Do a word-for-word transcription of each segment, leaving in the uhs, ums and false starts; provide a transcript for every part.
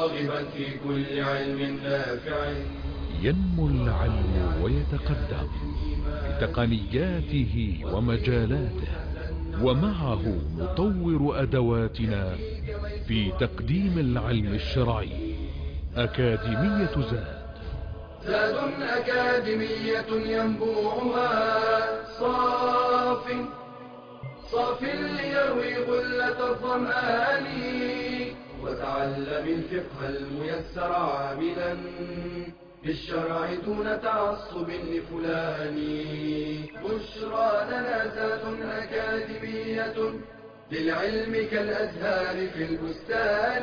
راغبا في كل علم نافع. ينمو العلم ويتقدم بتقنياته ومجالاته، ومعه نطور أدواتنا في تقديم العلم الشرعي. أكاديمية زاد زاد أكاديمية ينبوعها صاف صاف ليروي غلة الظمآن، وتعلم الفقه الميسر عاملا بالشرع دون تعصب لفلان. بشرى لنا زاد أكاديمية للعلم كالأزهار في البستان.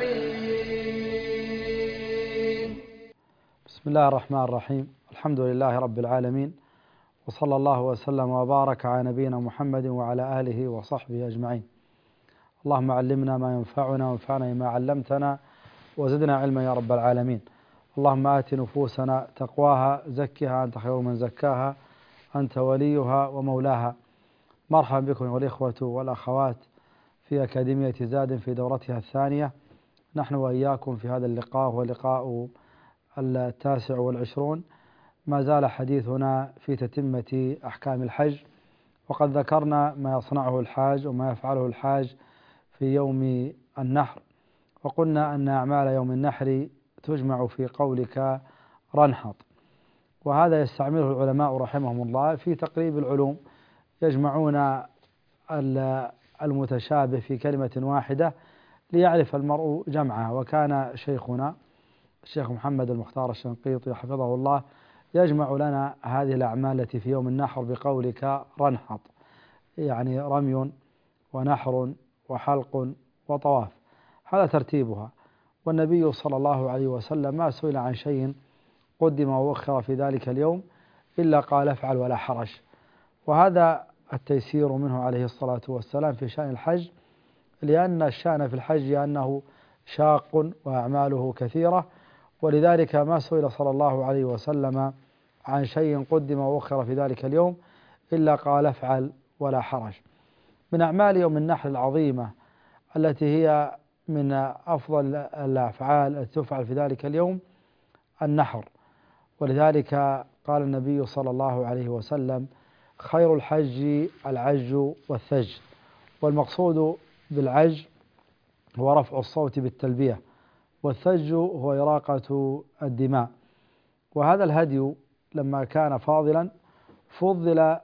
بسم الله الرحمن الرحيم. الحمد لله رب العالمين، وصلى الله وسلم وبارك على نبينا محمد وعلى آله وصحبه أجمعين. اللهم علمنا ما ينفعنا وانفعنا بما علمتنا وزدنا علما يا رب العالمين. اللهم آت نفوسنا تقواها، زكها أنت خير من زكاها، أنت وليها ومولاها. مرحبا بكم والإخوة والأخوات في أكاديمية زاد في دورتها الثانية. نحن وإياكم في هذا اللقاء هو لقاء التاسع والعشرون. ما زال حديثنا في تتمة أحكام الحج، وقد ذكرنا ما يصنعه الحاج وما يفعله الحاج في يوم النحر، وقلنا أن أعمال يوم النحر تجمع في قولك رنحط، وهذا يستعمله العلماء رحمهم الله في تقريب العلوم، يجمعون المتشابه في كلمة واحدة ليعرف المرء جمعها. وكان شيخنا الشيخ محمد المختار الشنقيطي حفظه الله يجمع لنا هذه الأعمال التي في يوم النحر بقولك رنحط، يعني رمي ونحر وحلق وطواف، هذا ترتيبها. والنبي صلى الله عليه وسلم ما سئل عن شيء قدم وأخر في ذلك اليوم إلا قال افعل ولا حرج، وهذا التيسير منه عليه الصلاة والسلام في شأن الحج، لأن الشأن في الحج أنه شاق وأعماله كثيرة، ولذلك ما سئل صلى الله عليه وسلم عن شيء قدم وأخر في ذلك اليوم إلا قال افعل ولا حرج. من أعمال يوم النحر العظيمة التي هي من أفضل الأفعال التي تفعل في ذلك اليوم النحر، ولذلك قال النبي صلى الله عليه وسلم خير الحج العج والثج. والمقصود بالعج هو رفع الصوت بالتلبية، والثج هو إراقة الدماء. وهذا الهدي لما كان فاضلا فضل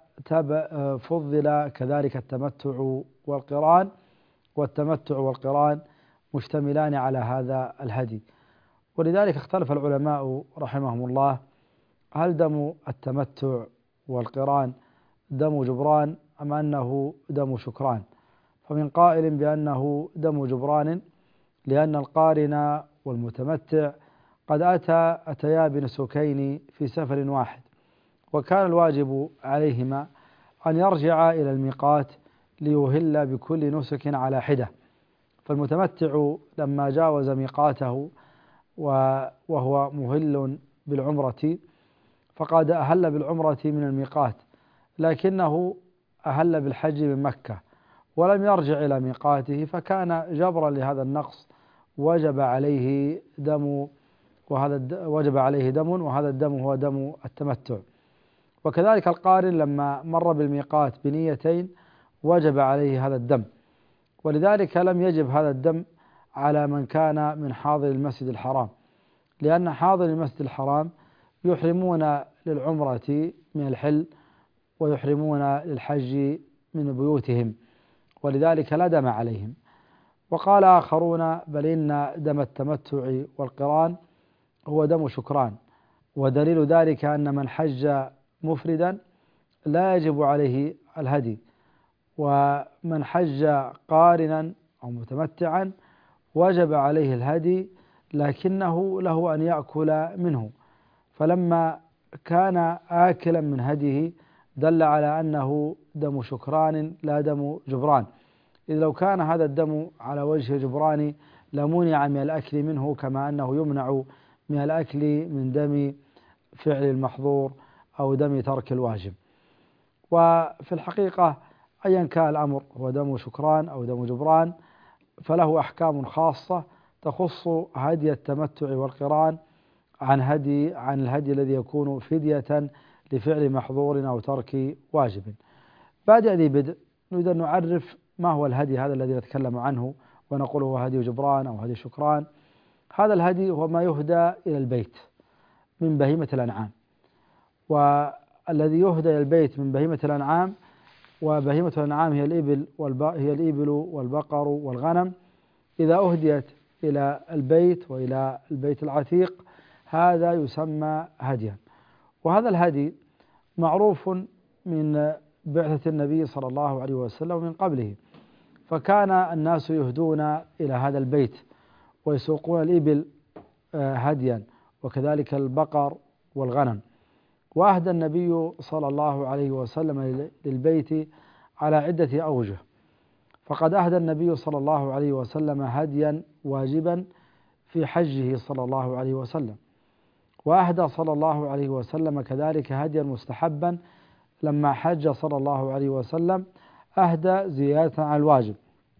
فضل كذلك التمتع والقران، والتمتع والقران مشتملان على هذا الهدي. ولذلك اختلف العلماء رحمهم الله هل دم التمتع والقران دم جبران أم أنه دم شكران؟ فمن قائل بأنه دم جبران لأن القارن والمتمتع قد أتى أتيا بنسكين في سفر واحد، وكان الواجب عليهما أن يرجعا إلى الميقات ليهل بكل نسك على حدة. فالمتمتع لما جاوز ميقاته وهو مهل بالعمرة فقد أهل بالعمرة من الميقات، لكنه أهل بالحج من مكة ولم يرجع إلى ميقاته، فكان جبرا لهذا النقص وجب عليه دم، وهذا وجب عليه دم، وهذا الدم هو دم التمتع. وكذلك القارن لما مر بالميقات بنيتين وجب عليه هذا الدم، ولذلك لم يجب هذا الدم على من كان من حاضر المسجد الحرام، لأن حاضر المسجد الحرام يحرمون للعمرة من الحل ويحرمون للحج من بيوتهم، ولذلك لا دم عليهم. وقال آخرون بل إن دم التمتع والقران هو دم شكران، ودليل ذلك أن من حج مفردا لا يجب عليه الهدي، ومن حج قارنا أو متمتعا وجب عليه الهدي، لكنه له أن يأكل منه. فلما كان آكلا من هديه دل على أنه دم شكران لا دم جبران، إذ لو كان هذا الدم على وجه جبران لمنع من الأكل منه، كما أنه يمنع من الأكل من دم فعل المحظور أو دم ترك الواجب. وفي الحقيقة أيا كان الأمر هو دم شكران أو دم جبران فله أحكام خاصة تخص هدي التمتع والقران عن هدي عن الهدي الذي يكون فدية لفعل محظور أو ترك واجب. بعد ذي بدء نريد أن نعرف ما هو الهدي هذا الذي نتكلم عنه ونقول هو هدي جبران أو هدي شكران. هذا الهدي هو ما يهدى إلى البيت من بهيمة الأنعام، والذي يهدى إلى البيت من بهيمة الأنعام، وبهيمة الأنعام هي الإبل هي الإبل والبقر والغنم، إذا أهديت إلى البيت وإلى البيت العتيق هذا يسمى هديا. وهذا الهدي معروف من بعثة النبي صلى الله عليه وسلم ومن قبله، فكان الناس يهدون إلى هذا البيت ويسوقون الإبل هديا وكذلك البقر والغنم. وأهدى النبي صلى الله عليه وسلم للبيت على عدة أوجه، فقد أهدى النبي صلى الله عليه وسلم هديا واجبا في حجه صلى الله عليه وسلم، وأهدى صلى الله عليه وسلم كذلك هديا مستحبا لما حج صلى الله عليه وسلم، أهدى زيادة عن الواجب.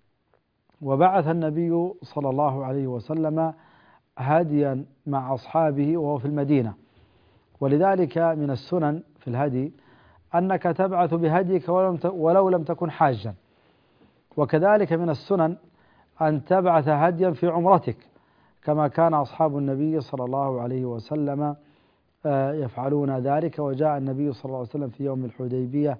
وبعث النبي صلى الله عليه وسلم هديا مع أصحابه وهو في المدينة، ولذلك من السنن في الهدي أنك تبعث بهديك ولو لم تكن حاجا، وكذلك من السنن أن تبعث هديا في عمرتك كما كان أصحاب النبي صلى الله عليه وسلم يفعلون ذلك. وجاء النبي صلى الله عليه وسلم في يوم الحديبية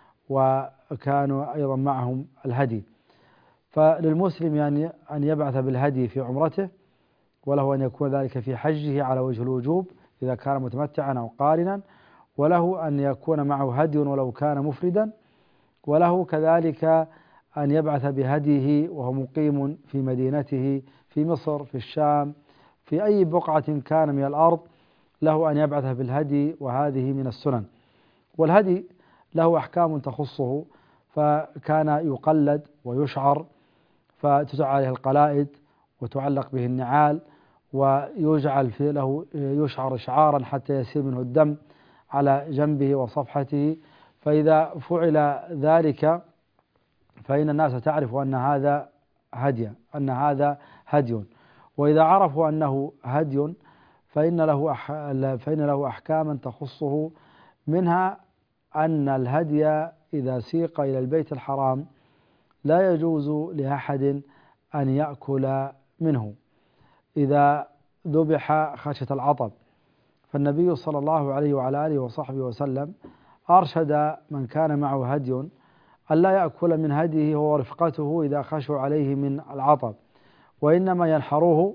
وكانوا أيضا معهم الهدي. فللمسلم يعني أن يبعث بالهدي في عمرته، وله أن يكون ذلك في حجه على وجه الوجوب إذا كان متمتعا أو قارنا، وله أن يكون معه هدي ولو كان مفردا، وله كذلك أن يبعث بهديه وهو مقيم في مدينته في مصر في الشام في أي بقعة كان من الأرض، له أن يبعث بالهدي، وهذه من السنن. والهدي له أحكام تخصه، فكان يقلد ويشعر، فتجعل عليه القلائد وتعلق به النعال، ويجعل في له يشعر شعارا حتى يسير منه الدم على جنبه وصفحته، فإذا فعل ذلك فإن الناس تعرف أن هذا هدي أن هذا هدي وإذا عرفوا أنه هدي فإن له أح... فإن له أحكاما تخصه، منها أن الهدي إذا سيق إلى البيت الحرام لا يجوز لأحد أن يأكل منه إذا ذبح خشية العطب. فالنبي صلى الله عليه وعلى آله وصحبه وسلم أرشد من كان معه هدي أن لا يأكل من هديه هو ورفقته إذا خشوا عليه من العطب، وإنما ينحروه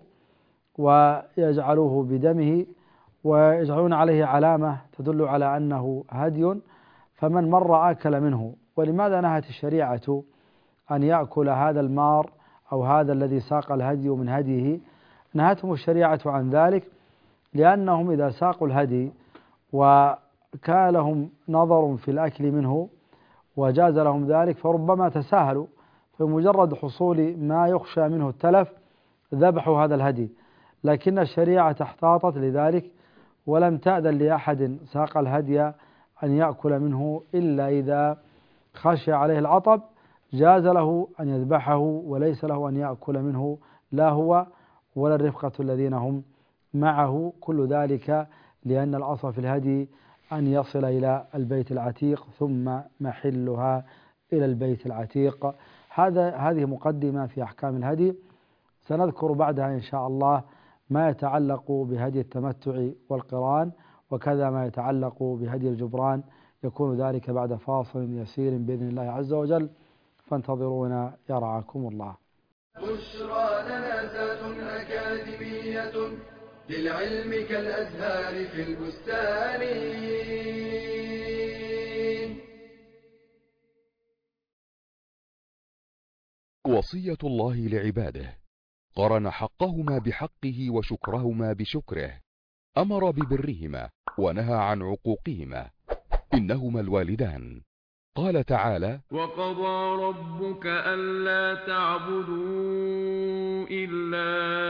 ويجعلوه بدمه ويجعلون عليه علامة تدل على أنه هدي، فمن مر آكل منه. ولماذا نهت الشريعة أن يأكل هذا المار أو هذا الذي ساق الهدي من هديه؟ نهتهم الشريعة عن ذلك لأنهم إذا ساقوا الهدي وكان لهم نظر في الأكل منه وجاز لهم ذلك فربما تساهلوا، فمجرد حصول ما يخشى منه التلف ذبحوا هذا الهدي، لكن الشريعة احتاطت لذلك ولم تأذن لأحد ساق الهدي أن يأكل منه إلا إذا خشي عليه العطب، جاز له أن يذبحه وليس له أن يأكل منه لا هو ولا الرفقة الذين هم معه. كل ذلك لأن الأصل في الهدي أن يصل إلى البيت العتيق ثم محلها إلى البيت العتيق. هذا هذه مقدمة في أحكام الهدي، سنذكر بعدها إن شاء الله ما يتعلق بهدي التمتع والقران، وكذا ما يتعلق بهدي الجبران، يكون ذلك بعد فاصل يسير بإذن الله عز وجل، فانتظرونا يرعاكم الله. بشرى لنا ذات أكاديمية للعلم كالأزهار في البستان. وصية الله لعباده، قرن حقهما بحقه وشكرهما بشكره، أمر ببرهما ونهى عن عقوقهما، إنهما الوالدان. قال تعالى: وقضى ربك ألا تعبدوا إلا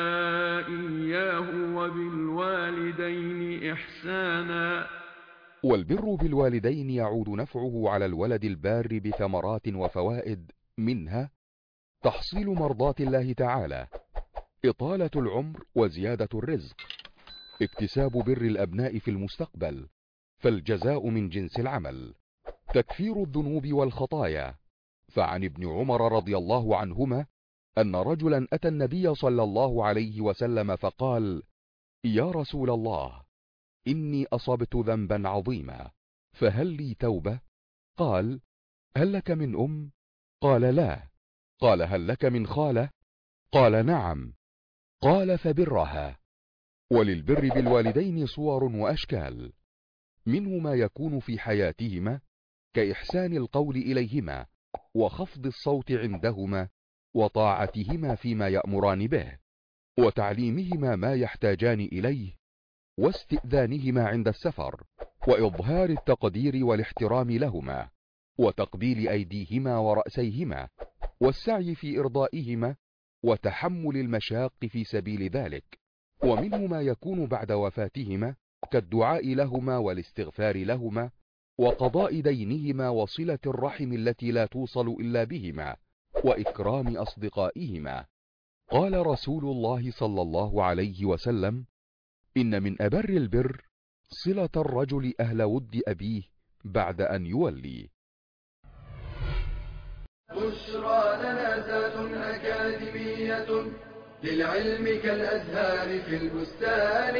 إياه وبالوالدين إحسانا. والبر بالوالدين يعود نفعه على الولد البار بثمرات وفوائد، منها تحصيل مرضاة الله تعالى، إطالة العمر وزيادة الرزق، اكتساب بر الأبناء في المستقبل، فالجزاء من جنس العمل، تكفير الذنوب والخطايا. فعن ابن عمر رضي الله عنهما أن رجلا أتى النبي صلى الله عليه وسلم فقال: يا رسول الله، إني أصبت ذنبا عظيما، فهل لي توبة؟ قال: هل لك من أم؟ قال: لا. قال: هل لك من خالة؟ قال: نعم. قال: فبرها. وللبر بالوالدين صور وأشكال، منه ما يكون في حياتهما كإحسان القول إليهما، وخفض الصوت عندهما، وطاعتهما فيما يأمران به، وتعليمهما ما يحتاجان إليه، واستئذانهما عند السفر، وإظهار التقدير والاحترام لهما، وتقبيل أيديهما ورأسيهما، والسعي في إرضائهما، وتحمل المشاق في سبيل ذلك. ومنه ما يكون بعد وفاتهما كالدعاء لهما والاستغفار لهما، وقضاء دينهما، وصلة الرحم التي لا توصل إلا بهما، وإكرام أصدقائهما. قال رسول الله صلى الله عليه وسلم: إن من أبر البر صلة الرجل أهل ود أبيه بعد أن يولي. بشرى لنا ذات أكاديمية للعلم كالأزهار في البستان.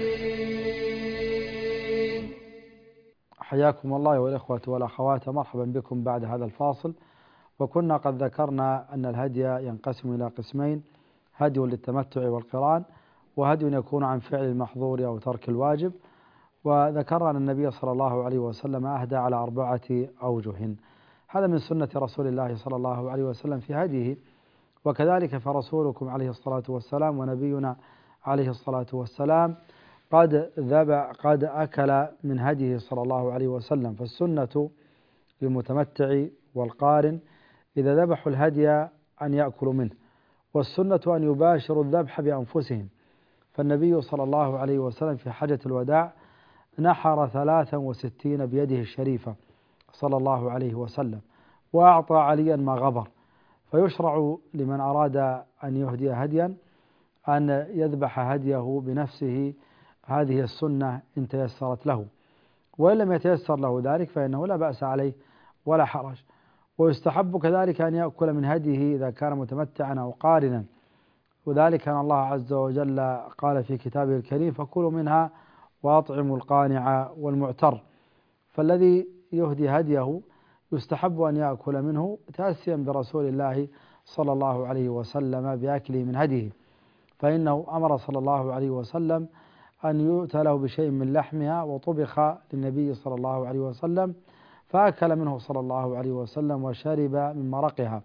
حياكم الله والإخوة والأخوات، مرحبا بكم بعد هذا الفاصل. وكنا قد ذكرنا أن الهدي ينقسم إلى قسمين: هدي للتمتع والقران، وهدي يكون عن فعل المحظور أو ترك الواجب. وذكرنا أن النبي صلى الله عليه وسلم أهدى على أربعة أوجه، هذا من سنة رسول الله صلى الله عليه وسلم في هديه. وكذلك فرسولكم عليه الصلاة والسلام ونبينا عليه الصلاة والسلام قد ذبح قد أكل من هديه صلى الله عليه وسلم. فالسنة للمتمتع والقارن إذا ذبحوا الهدي أن يأكلوا منه، والسنة أن يباشروا الذبح بأنفسهم. فالنبي صلى الله عليه وسلم في حجة الوداع نحر ثلاثا وستين بيده الشريفة صلى الله عليه وسلم، وأعطى عليا ما غبر. فيشرع لمن أراد أن يهدي هديا أن يذبح هديه بنفسه، هذه السنة إن تيسرت له، وإن لم يتيسر له ذلك فإنه لا بأس عليه ولا حرج. ويستحب كذلك أن يأكل من هديه إذا كان متمتعا أو قارنا، وذلك أن الله عز وجل قال في كتابه الكريم: فكلوا منها وأطعموا القانع والمعتر. فالذي يهدي هديه يستحب أن يأكل منه تأسيا برسول الله صلى الله عليه وسلم بأكله من هديه، فإنه أمر صلى الله عليه وسلم أن يؤتى له بشيء من لحمها، وطبخ للنبي صلى الله عليه وسلم فأكل منه صلى الله عليه وسلم وشرب من مرقها.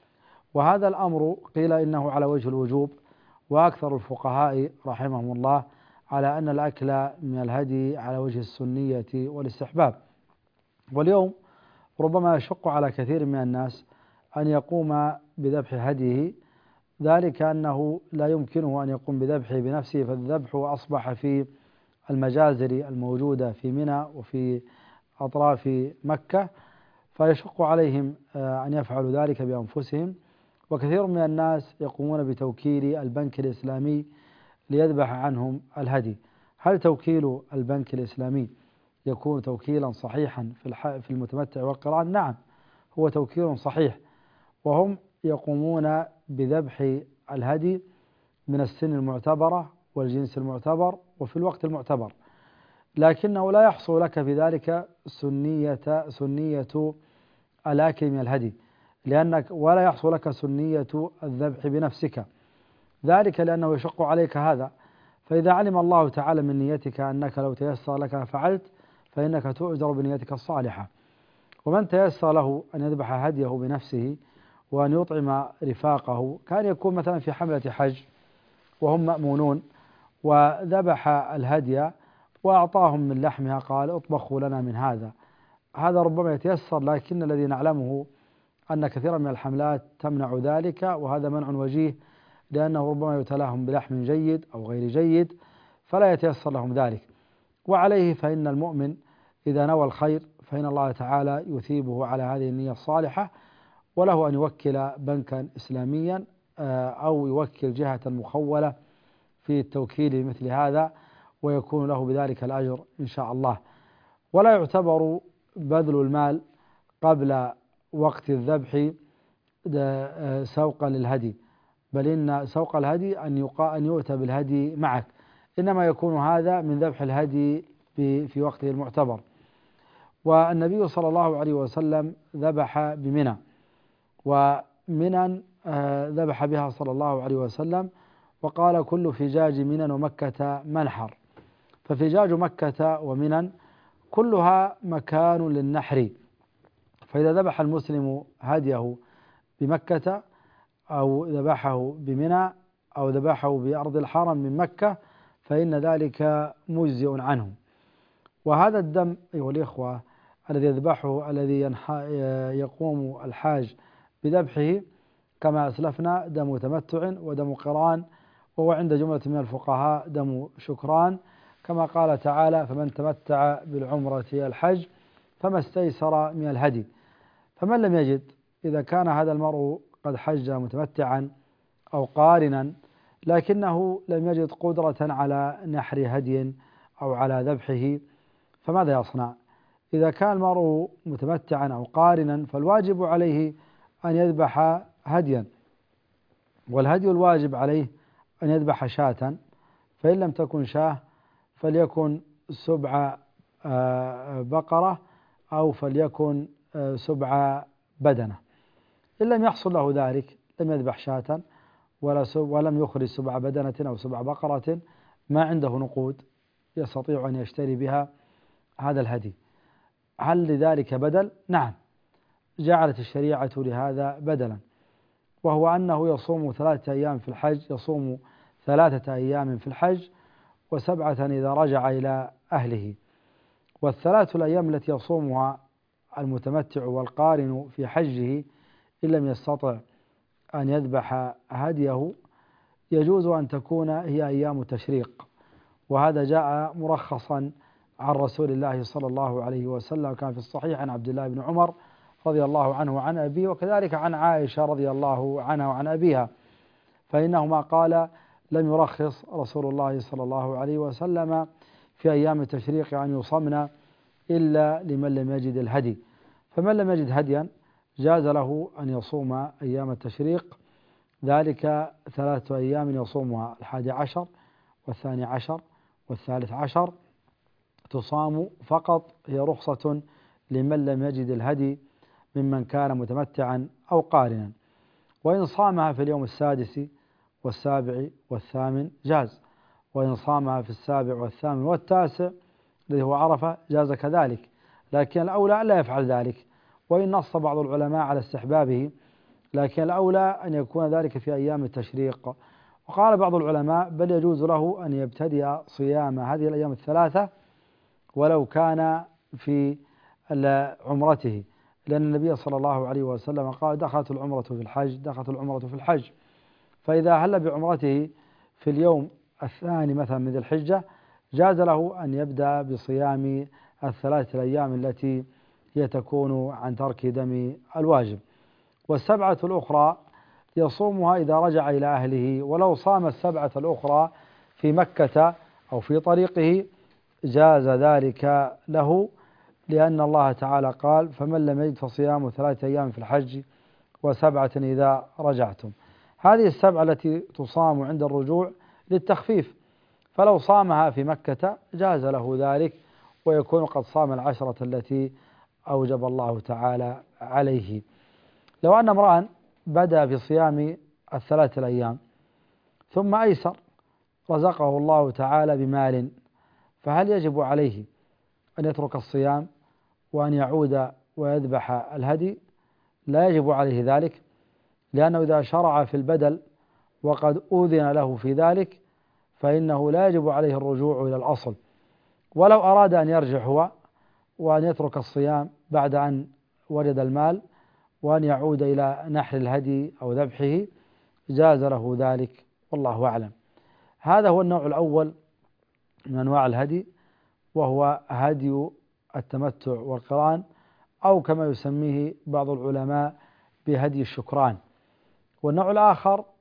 وهذا الأمر قيل إنه على وجه الوجوب، وأكثر الفقهاء رحمهم الله على أن الأكل من الهدي على وجه السنية والاستحباب. واليوم ربما يشق على كثير من الناس أن يقوم بذبح هديه، ذلك أنه لا يمكنه أن يقوم بذبحه بنفسه، فالذبح أصبح في المجازر الموجودة في منى وفي أطراف مكة، فيشق عليهم أن يفعلوا ذلك بأنفسهم. وكثير من الناس يقومون بتوكيل البنك الإسلامي ليذبح عنهم الهدي. هل توكيل البنك الإسلامي يكون توكيلا صحيحا في في المتمتع والقران؟ نعم، هو توكيل صحيح، وهم يقومون بذبح الهدي من السن المعتبرة والجنس المعتبر وفي الوقت المعتبر، لكنه لا يحصل لك في ذلك سنية سنية الأكل من الهدي، لأنك ولا يحصل لك سنية الذبح بنفسك، ذلك لأنه يشق عليك هذا. فإذا علم الله تعالى من نيتك أنك لو تيسر لك فعلت، فإنك تؤجر بنيتك الصالحة. ومن تيسر له أن يذبح هديه بنفسه وأن يطعم رفاقه، كان يكون مثلا في حملة حج وهم مأمونون وذبح الهدي وأعطاهم من لحمها، قال: اطبخوا لنا من هذا. هذا ربما يتيسر، لكن الذي نعلمه أن كثيرا من الحملات تمنع ذلك، وهذا منع وجيه، لأنه ربما يتلاهم بلحم جيد أو غير جيد فلا يتيسر لهم ذلك. وعليه فإن المؤمن إذا نوى الخير فإن الله تعالى يثيبه على هذه النية الصالحة، وله أن يوكل بنكا إسلاميا أو يوكل جهة مخولة في التوكيل مثل هذا، ويكون له بذلك الأجر إن شاء الله. ولا يعتبر بذل المال قبل وقت الذبح سوقا للهدي، بل إن سوق الهدي أن أن يؤتى بالهدي معك، إنما يكون هذا من ذبح الهدي في وقته المعتبر. والنبي صلى الله عليه وسلم ذبح بمنى، ومنى ذبح بها صلى الله عليه وسلم، وقال كل فجاج منى ومكة منحر، ففجاج مكة ومنى كلها مكان للنحر. فإذا ذبح المسلم هديه بمكة أو ذبحه بمنى أو ذبحه بأرض الحرم من مكة فإن ذلك مجزئ عنه. وهذا الدم أيها الإخوة الذي يذبحه الذي يقوم الحاج بذبحه كما أسلفنا دم تمتع ودم قران، وهو عند جملة من الفقهاء دم شكران، كما قال تعالى فمن تمتع بالعمرة الحج فما استيسر من الهدي. فمن لم يجد، إذا كان هذا المرء قد حج متمتعا أو قارنا لكنه لم يجد قدرة على نحر هدي أو على ذبحه، فماذا يصنع؟ إذا كان المرء متمتعا أو قارنا فالواجب عليه أن يذبح هديا، والهدي الواجب عليه أن يذبح شاة، فإن لم تكن شاه فليكن سبع بقرة أو فليكن سبع بدنة. إن لم يحصل له ذلك لم يذبح شاة ولم يخرج سبع بدنة أو سبع بقرة، ما عنده نقود يستطيع أن يشتري بها هذا الهدي. هل لذلك بدل؟ نعم، جعلت الشريعة لهذا بدلا، وهو أنه يصوم ثلاثة أيام في الحج، يصوم ثلاثة أيام في الحج وسبعة إذا رجع إلى أهله. والثلاث الأيام التي يصومها المتمتع والقارن في حجه إن لم يستطع أن يذبح هديه يجوز أن تكون هي أيام تشريق، وهذا جاء مرخصا عن رسول الله صلى الله عليه وسلم، كان في الصحيح عن عبد الله بن عمر رضي الله عنه وعن أبيه، وكذلك عن عائشة رضي الله عنها وعن أبيها، فإنهما قال لم يرخص رسول الله صلى الله عليه وسلم في أيام التشريق أن يصمنا إلا لمن لم يجد الهدي. فمن لم يجد هديا جاز له أن يصوم أيام التشريق، ذلك ثلاثة أيام يصومها الحادي عشر والثاني عشر والثالث عشر، تصام فقط، هي رخصة لمن لم يجد الهدي ممن كان متمتعا أو قارنا. وإن صامها في اليوم السادس والسابع والثامن جاز، وإن صامها في السابع والثامن والتاسع الذي هو عرفة جاز كذلك، لكن الأولى لا يفعل ذلك، وإن نص بعض العلماء على استحبابه، لكن الأولى أن يكون ذلك في أيام التشريق. وقال بعض العلماء بل يجوز له أن يبتدئ صيام هذه الأيام الثلاثة ولو كان في عمرته، لأن النبي صلى الله عليه وسلم قال دخلت العمرة في الحج، دخلت العمرة في الحج. فإذا هل بعمرته في اليوم الثاني مثلا من ذي الحجة جاز له أن يبدأ بصيام الثلاثة الأيام التي هي تكون عن ترك دم الواجب. والسبعة الأخرى يصومها إذا رجع إلى أهله، ولو صام السبعة الأخرى في مكة أو في طريقه جاز ذلك له، لأن الله تعالى قال فمن لم يجد فصيام ثلاثة أيام في الحج وسبعة إذا رجعتم. هذه السبعة التي تصام عند الرجوع للتخفيف، فلو صامها في مكة جاز له ذلك، ويكون قد صام العشرة التي أوجب الله تعالى عليه. لو أن امرأ بدأ في صيام الثلاثة الأيام ثم أيسر رزقه الله تعالى بمال، فهل يجب عليه أن يترك الصيام وأن يعود ويذبح الهدي؟ لا يجب عليه ذلك، لأنه إذا شرع في البدل وقد أذن له في ذلك فإنه لا يجب عليه الرجوع إلى الأصل. ولو أراد أن يرجع هو وأن يترك الصيام بعد أن وجد المال وأن يعود إلى نحر الهدي أو ذبحه جاز له ذلك، والله أعلم. هذا هو النوع الأول من أنواع الهدي، وهو هدي التمتع والقران، أو كما يسميه بعض العلماء بهدي الشكران. والنوع الآخر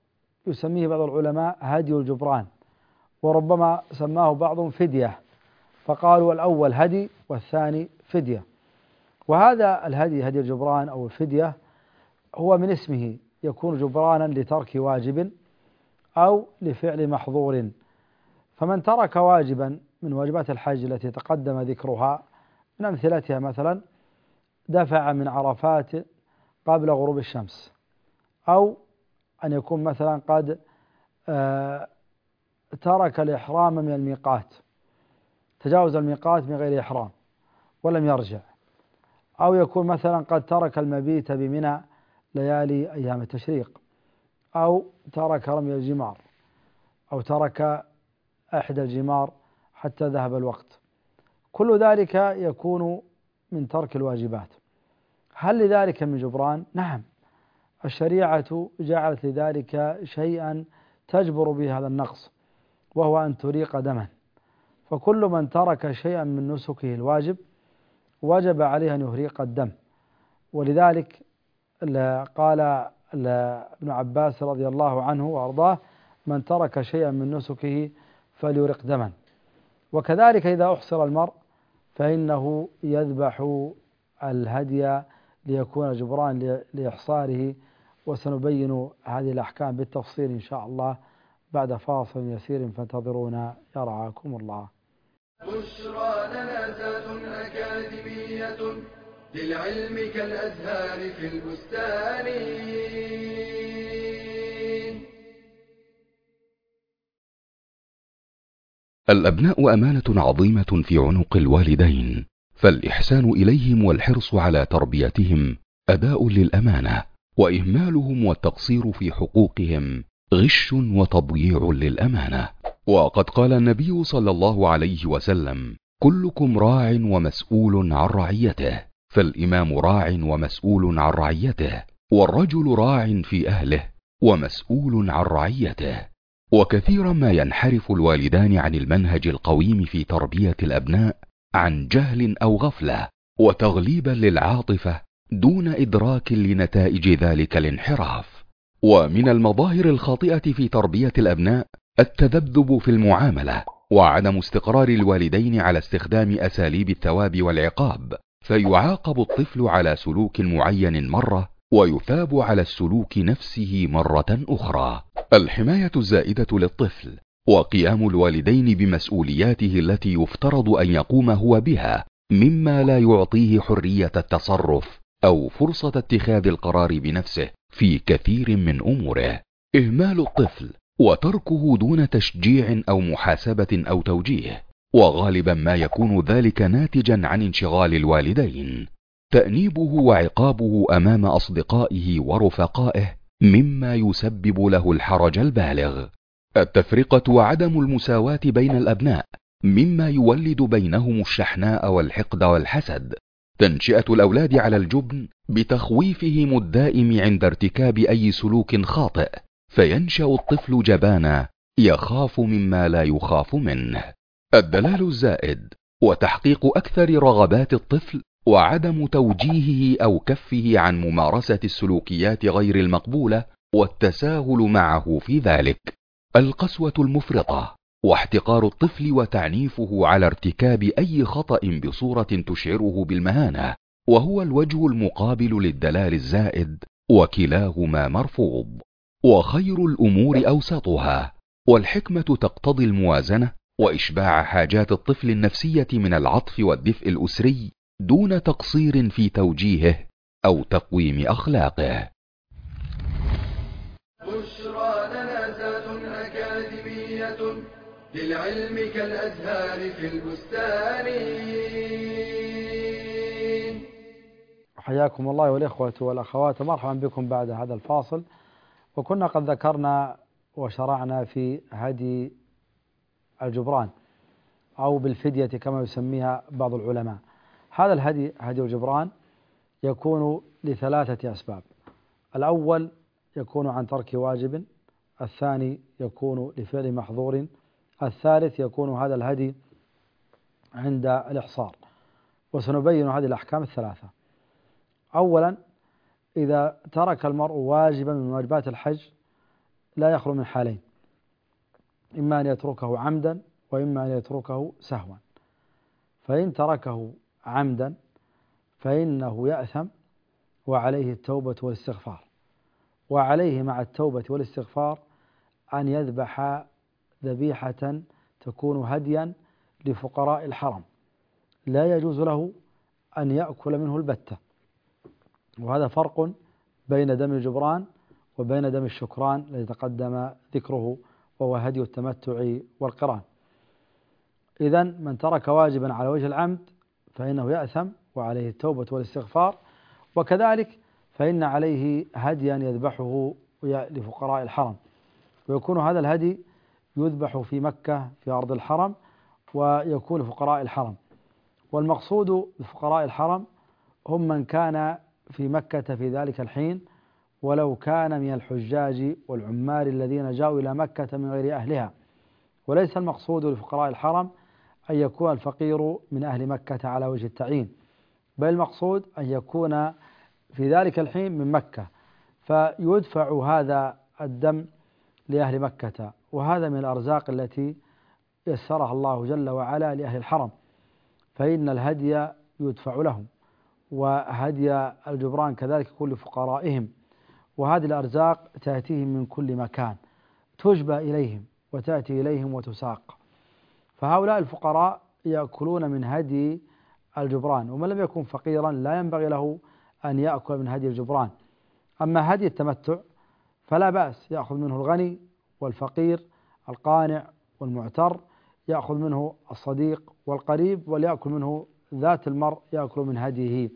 يسميه بعض العلماء هدي الجبران، وربما سماه بعضهم فدية، فقالوا الأول هدي والثاني فدية. وهذا الهدي هدي الجبران أو الفدية هو من اسمه يكون جبرانا لترك واجب أو لفعل محظور. فمن ترك واجبا من واجبات الحج التي تقدم ذكرها، من أمثلتها مثلا دفع من عرفات قبل غروب الشمس، أو أن يكون مثلا قد آه ترك الإحرام من الميقات، تجاوز الميقات من غير إحرام ولم يرجع، أو يكون مثلا قد ترك المبيت بمنى ليالي أيام التشريق، أو ترك رمي الجمار، أو ترك أحد الجمار حتى ذهب الوقت. كل ذلك يكون من ترك الواجبات. هل لذلك من جبران؟ نعم، الشريعة جعلت لذلك شيئا تجبر به هذا النقص، وهو أن تريق دما. فكل من ترك شيئا من نسكه الواجب وجب عليه أن يهريق الدم. ولذلك قال ابن عباس رضي الله عنه وأرضاه: من ترك شيئا من نسكه فليرق دما. وكذلك إذا أحصر المرء فإنه يذبح الهدي ليكون جبران لإحصاره. وسنبين هذه الأحكام بالتفصيل إن شاء الله بعد فاصل يسير، فانتظرونا يرعاكم الله. بشرى لنا ذات أكاديمية للعلم كالأزهار في البستان. الأبناء أمانة عظيمة في عنق الوالدين، فالإحسان إليهم والحرص على تربيتهم أداء للأمانة، وإهمالهم والتقصير في حقوقهم غش وتضييع للأمانة. وقد قال النبي صلى الله عليه وسلم: كلكم راع ومسؤول عن رعيته، فالإمام راع ومسؤول عن رعيته، والرجل راع في أهله ومسؤول عن رعيته. وكثيرا ما ينحرف الوالدان عن المنهج القويم في تربية الأبناء عن جهل أو غفلة وتغليبا للعاطفة دون إدراك لنتائج ذلك الانحراف. ومن المظاهر الخاطئة في تربية الأبناء التذبذب في المعاملة، وعدم استقرار الوالدين على استخدام أساليب الثواب والعقاب، فيعاقب الطفل على سلوك معين مرة ويثاب على السلوك نفسه مرة أخرى. الحماية الزائدة للطفل، وقيام الوالدين بمسؤولياته التي يفترض أن يقوم هو بها، مما لا يعطيه حرية التصرف أو فرصة اتخاذ القرار بنفسه في كثير من أموره. إهمال الطفل وتركه دون تشجيع أو محاسبة أو توجيه، وغالبا ما يكون ذلك ناتجا عن انشغال الوالدين. تأنيبه وعقابه أمام أصدقائه ورفقائه مما يسبب له الحرج البالغ. التفرقة وعدم المساواة بين الأبناء مما يولد بينهم الشحناء والحقد والحسد. تنشئة الأولاد على الجبن بتخويفهم الدائم عند ارتكاب أي سلوك خاطئ، فينشأ الطفل جبانا يخاف مما لا يخاف منه. الدلال الزائد وتحقيق أكثر رغبات الطفل، وعدم توجيهه أو كفه عن ممارسة السلوكيات غير المقبولة والتساهل معه في ذلك. القسوة المفرطة واحتقار الطفل وتعنيفه على ارتكاب أي خطأ بصورة تشعره بالمهانة، وهو الوجه المقابل للدلال الزائد، وكلاهما مرفوض. وخير الأمور أوسطها، والحكمة تقتضي الموازنة وإشباع حاجات الطفل النفسية من العطف والدفء الأسري دون تقصير في توجيهه أو تقويم أخلاقه. بشرى لنا ذات أكاديمية للعلم كالأزهار في البستان. حياكم الله والإخوة والأخوات، مرحبا بكم بعد هذا الفاصل. وكنا قد ذكرنا وشرعنا في هدي الجبران أو بالفدية كما يسميها بعض العلماء. هذا الهدي هدي الجبران يكون لثلاثة أسباب: الأول يكون عن ترك واجب، الثاني يكون لفعل محظور، الثالث يكون هذا الهدي عند الإحصار. وسنبين هذه الأحكام الثلاثة. أولا، إذا ترك المرء واجبا من واجبات الحج لا يخلو من حالين، إما أن يتركه عمدا وإما أن يتركه سهوا. فإن تركه عمدا فإنه يأثم وعليه التوبة والاستغفار، وعليه مع التوبة والاستغفار أن يذبح ذبيحة تكون هديا لفقراء الحرم، لا يجوز له أن يأكل منه البتة. وهذا فرق بين دم الجبران وبين دم الشكران الذي تقدم ذكره، وهو هدي التمتع والقران. إذن من ترك واجبا على وجه العمد فإنه يأثم وعليه التوبة والاستغفار، وكذلك فإن عليه هديا يذبحه لفقراء الحرم، ويكون هذا الهدي يذبح في مكة في أرض الحرم، ويكون لفقراء الحرم. والمقصود بفقراء الحرم هم من كان في مكة في ذلك الحين، ولو كان من الحجاج والعمال الذين جاءوا إلى مكة من غير أهلها. وليس المقصود لفقراء الحرم أن يكون الفقير من أهل مكة على وجه التعيين، بل المقصود أن يكون في ذلك الحين من مكة، فيدفع هذا الدم لأهل مكة. وهذا من الأرزاق التي يسرها الله جل وعلا لأهل الحرم، فإن الهدي يدفع لهم، وهدي الجبران كذلك يكون لفقرائهم. وهذه الأرزاق تأتيهم من كل مكان، تجبى إليهم وتأتي إليهم وتساق. فهؤلاء الفقراء يأكلون من هدي الجبران، ومن لم يكن فقيرا لا ينبغي له أن يأكل من هدي الجبران. أما هدي التمتع فلا بأس، يأخذ منه الغني والفقير، القانع والمعتر، يأخذ منه الصديق والقريب، وليأكل منه ذات المرء يأكل من هديه.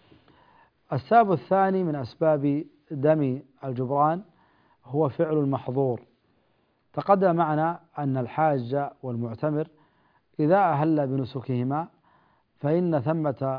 السبب الثاني من أسباب دم الجبران هو فعل المحظور. تقدم معنا أن الحاج والمعتمر إذا أهل بنسكهما فإن ثمة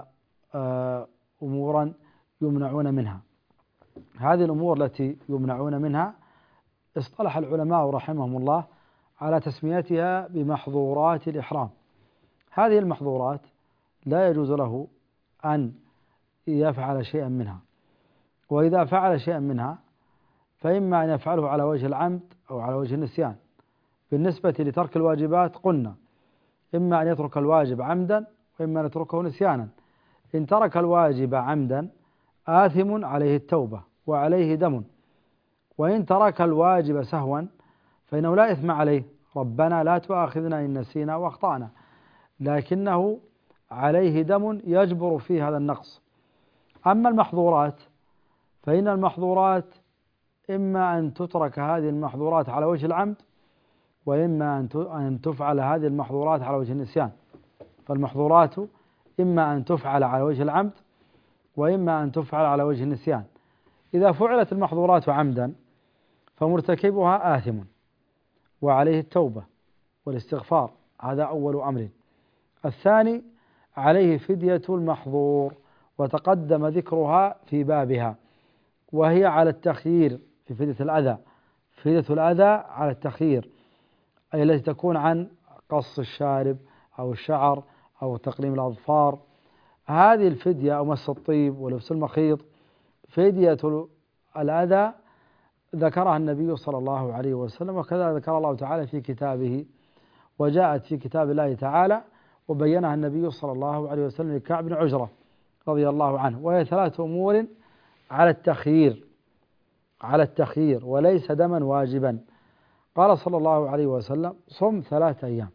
أمورا يمنعون منها. هذه الأمور التي يمنعون منها اصطلح العلماء رحمهم الله على تسميتها بمحظورات الإحرام. هذه المحظورات لا يجوز له أن يفعل شيئا منها، وإذا فعل شيئا منها فإما أن يفعله على وجه العمد أو على وجه النسيان. بالنسبة لترك الواجبات قلنا إما أن يترك الواجب عمدا وإما أن يتركه نسيانا. إن ترك الواجب عمدا آثم عليه التوبة وعليه دم، وإن ترك الواجب سهوا فإنه لا إثم عليه، ربنا لا تؤاخذنا إن نسينا وأخطأنا، لكنه عليه دم يجبر فيه هذا النقص. أما المحظورات فإن المحظورات إما أن تترك هذه المحظورات على وجه العمد، وإما أن تفعل هذه المحظورات على وجه النسيان. فالمحظورات إما أن تفعل على وجه العمد وإما أن تفعل على وجه النسيان. إذا فعلت المحظورات عمدا فمرتكبها آثم وعليه التوبة والاستغفار، هذا أول أمر. الثاني عليه فدية المحظور، وتقدم ذكرها في بابها، وهي على التخيير في فدية الأذى. فدية الأذى على التخيير، أي التي تكون عن قص الشارب أو الشعر أو تقليم الأظفار. هذه الفدية أو مس الطيب ولبس المخيط فدية الأذى ذكرها النبي صلى الله عليه وسلم، وكذا ذكر الله تعالى في كتابه، وجاءت في كتاب الله تعالى وبينها النبي صلى الله عليه وسلم لكعب بن عجرة رضي الله عنه. وهي ثلاث أمور على التخيير على التخيير وليس دما واجبا. قال صلى الله عليه وسلم: صم ثلاثة أيام،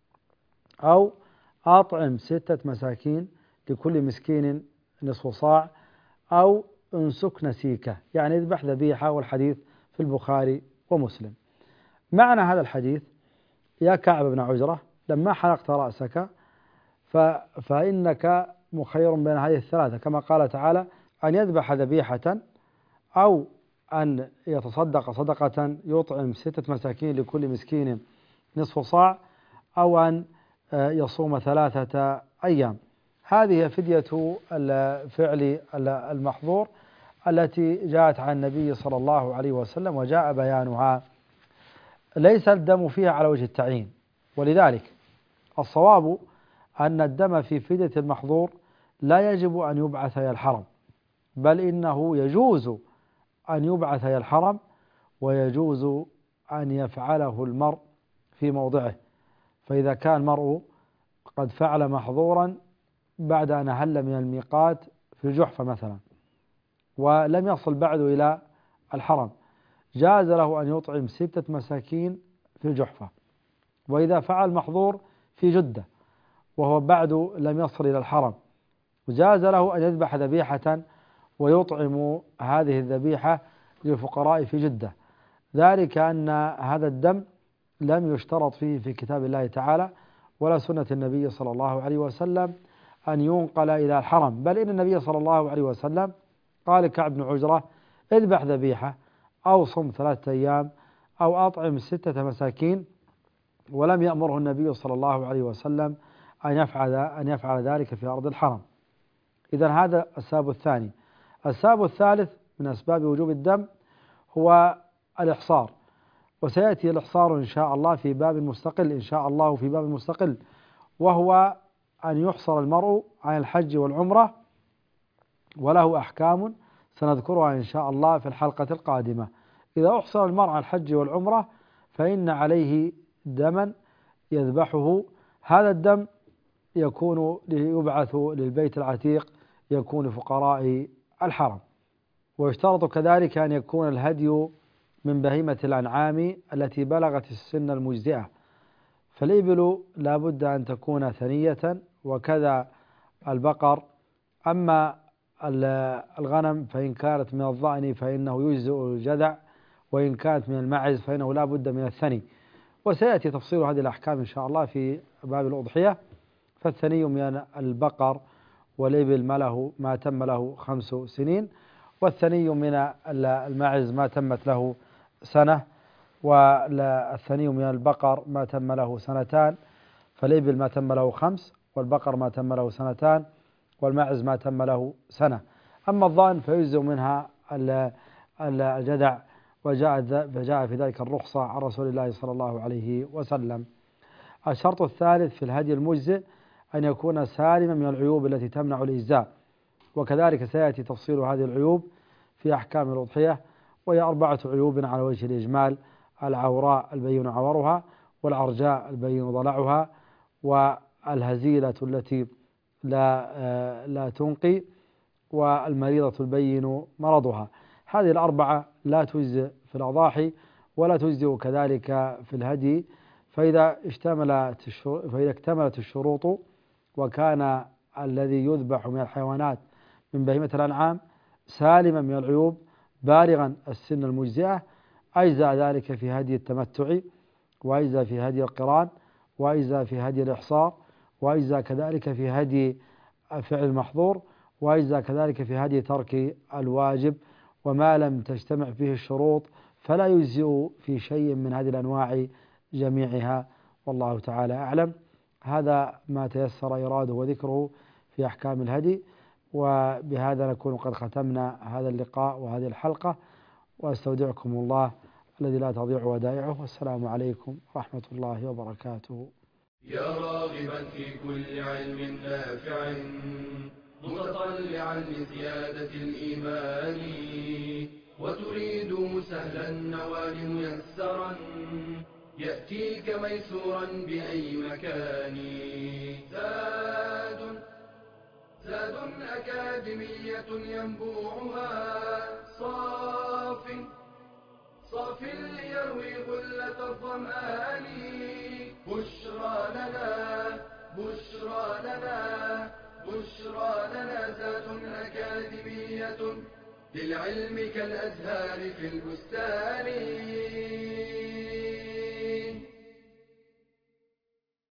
أو أطعم ستة مساكين لكل مسكين نصف صاع، أو انسك نسيكة، يعني اذبح ذبيحة. والحديث في البخاري ومسلم. معنى هذا الحديث: يا كعب بن عجرة، لما حلقت رأسك فإنك مخير بين هذه الثلاثة، كما قال تعالى: أن يذبح ذبيحة، أو أن يتصدق صدقة يطعم ستة مساكين لكل مسكين نصف صاع، أو أن يصوم ثلاثة أيام. هذه فدية الفعل المحظور التي جاءت عن النبي صلى الله عليه وسلم وجاء بيانها. ليس الدم فيها على وجه التعيين، ولذلك الصواب أن الدم في فدية المحظور لا يجب أن يبعث إلى الحرم، بل إنه يجوز أن يبعث إلى الحرم ويجوز أن يفعله المرء في موضعه. فإذا كان المرء قد فعل محظورا بعد أن أهل من الميقات في الجحفة مثلا ولم يصل بعد إلى الحرم، جاز له أن يطعم ستة مساكين في الجحفة. وإذا فعل محظور في جدة وهو بعد لم يصل إلى الحرم، جاز له أن يذبح ذبيحة ويطعم هذه الذبيحة للفقراء في جدة، ذلك أن هذا الدم لم يشترط فيه في كتاب الله تعالى ولا سنة النبي صلى الله عليه وسلم أن ينقل إلى الحرم، بل إن النبي صلى الله عليه وسلم قال كعب بن عجرة: اذبح ذبيحة أو صم ثلاثة أيام أو أطعم ستة مساكين، ولم يأمره النبي صلى الله عليه وسلم أن يفعل أن يفعل ذلك في أرض الحرم. إذن هذا السبب الثاني. السبب الثالث من أسباب وجوب الدم هو الإحصار، وسيأتي الإحصار إن شاء الله في باب مستقل إن شاء الله في باب مستقل، وهو أن يحصر المرء عن الحج والعمرة، وله أحكام سنذكرها إن شاء الله في الحلقة القادمة. إذا أحصر المرء عن الحج والعمرة فإن عليه دما يذبحه، هذا الدم يكون يبعث للبيت العتيق، يكون لفقراء الحرم. ويشترط كذلك أن يكون الهدي من بهيمة الأنعام التي بلغت السن المجزئة، فالإبل لا بد أن تكون ثنية، وكذا البقر. أما الغنم فإن كانت من الضأن فإنه يجزئ الجذع، وإن كانت من المعز فإنه لا بد من الثني. وسيأتي تفصيل هذه الأحكام إن شاء الله في باب الأضحية. فالثني من البقر والإبل ما له ما تم له خمس سنين، والثني من المعز ما تمت له سنة، والثني من البقر ما تم له سنتان، فالإبل ما تم له خمس، والبقر ما تم له سنتان، والمعز ما تم له سنة. أما الضأن فيجزئ منها الجذع، وجاء فجاء في ذلك الرخصة عن رسول الله صلى الله عليه وسلم. الشرط الثالث في الهدي المجزئ أن يكون سالما من العيوب التي تمنع الإجزاء، وكذلك سيأتي تفصيل هذه العيوب في أحكام الأضحية، وهي أربعة عيوب على وجه الإجمال: العوراء البين عورها، والعرجاء البين ضلعها، والهزيلة التي لا لا تنقي، والمريضة البين مرضها. هذه الأربعة لا تجزئ في الأضاحي ولا تجزئ كذلك في الهدي. فإذا اشتملت فإذا اكتملت الشروط وكان الذي يذبح من الحيوانات من بهيمة الأنعام سالما من العيوب بالغا السن المجزئة، أجزأ ذلك في هدي التمتع، وأجزأ في هدي القران، وأجزأ في هدي الإحصار، وأجزأ كذلك في هدي فعل المحظور، وأجزأ كذلك في هدي ترك الواجب. وما لم تجتمع فيه الشروط فلا يجزئ في شيء من هذه الأنواع جميعها، والله تعالى أعلم. هذا ما تيسر إراده وذكره في أحكام الهدي، وبهذا نكون قد ختمنا هذا اللقاء وهذه الحلقة، وأستودعكم الله الذي لا تضيع ودائعه، والسلام عليكم ورحمة الله وبركاته. يا راغبا في كل علم نافع متطلعا لزيادة الإيمان، وتريد سهلا النوال ميسرا يأتيك ميسورا بأي مكان. زاد زاد أكاديمية ينبوعها صاف صاف ليروي غلة الظمآن. بشرى لنا بشرى لنا بشرى لنا زاد أكاديمية للعلم كالأزهار في البستان.